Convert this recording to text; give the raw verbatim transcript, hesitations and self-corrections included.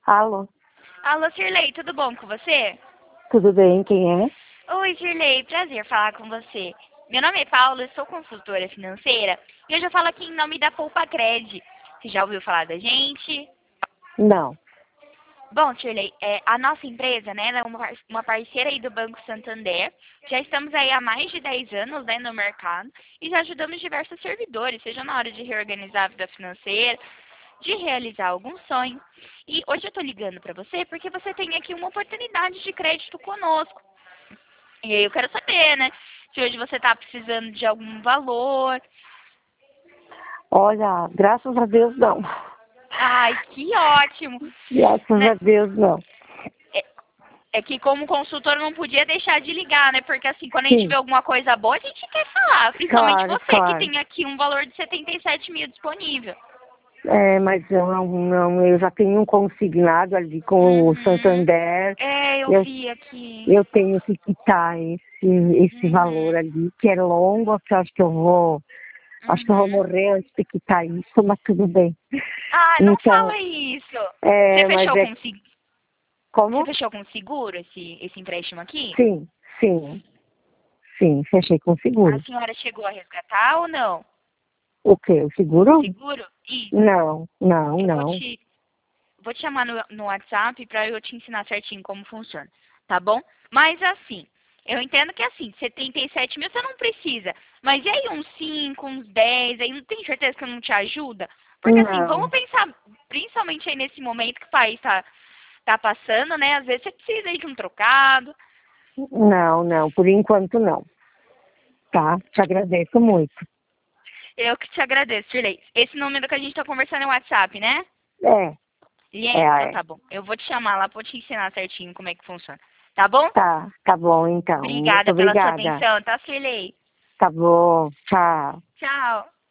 Alô, Alô, Shirley, tudo bom com você? tudo bem? Quem é? Oi, Shirley, prazer falar com você. Meu nome é Paula, eu sou consultora financeira e eu já falo aqui em nome da Poupa Cred. Você já ouviu falar da gente? Não. Bom, Shirley, é, a nossa empresa, né, ela é uma, par- uma parceira aí do Banco Santander. Já estamos aí há mais de dez anos, né, no mercado e já ajudamos diversos servidores, seja na hora de reorganizar a vida financeira, de realizar algum sonho. E hoje eu estou ligando para você porque você tem aqui uma oportunidade de crédito conosco. E aí eu quero saber, né, se hoje você está precisando de algum valor. Olha, graças a Deus não. Ai, que ótimo! Graças Né? a Deus não. É, é que como consultor eu não podia deixar de ligar, né? Porque assim, quando a gente vê Sim, alguma coisa boa, a gente quer falar. Principalmente claro, você que claro. tem aqui um valor de setenta e sete mil disponível. É, mas eu não, não, eu já tenho um consignado ali com o Uhum. Santander. É, eu Eu, vi aqui. eu tenho que quitar esse, esse valor Uhum. ali, que é longo, que eu acho que eu vou, acho que eu vou Uhum. morrer antes de quitar isso, mas tudo bem. Ah, não Então, fala isso. Você é, mas fechou é com se- você como? fechou com seguro esse esse empréstimo aqui? Sim, sim, sim, fechei com A seguro. senhora chegou a resgatar ou não? O quê? O O seguro? seguro? Isso. Não, não, Eu vou não. te vou te chamar no, no WhatsApp para eu te ensinar certinho como funciona, tá bom? Mas assim, eu entendo que assim, setenta e sete mil você não precisa. Mas e aí uns cinco, uns dez, aí não tem certeza que não te ajuda? Porque assim, vamos Não, pensar, principalmente aí nesse momento que o país tá, tá passando, né? Às vezes você precisa aí de um trocado. não, não, por enquanto não. Tá? Te agradeço muito. Eu que te agradeço, Shirley. Esse número que a gente tá conversando é o WhatsApp, né? É, E é, então é, é. tá bom. Eu vou te chamar lá pra te ensinar certinho como é que funciona. Tá bom? Tá, tá bom então. Muito Obrigada pela sua obrigada. atenção, tá, Shirley? Tá bom, tchau. Tchau.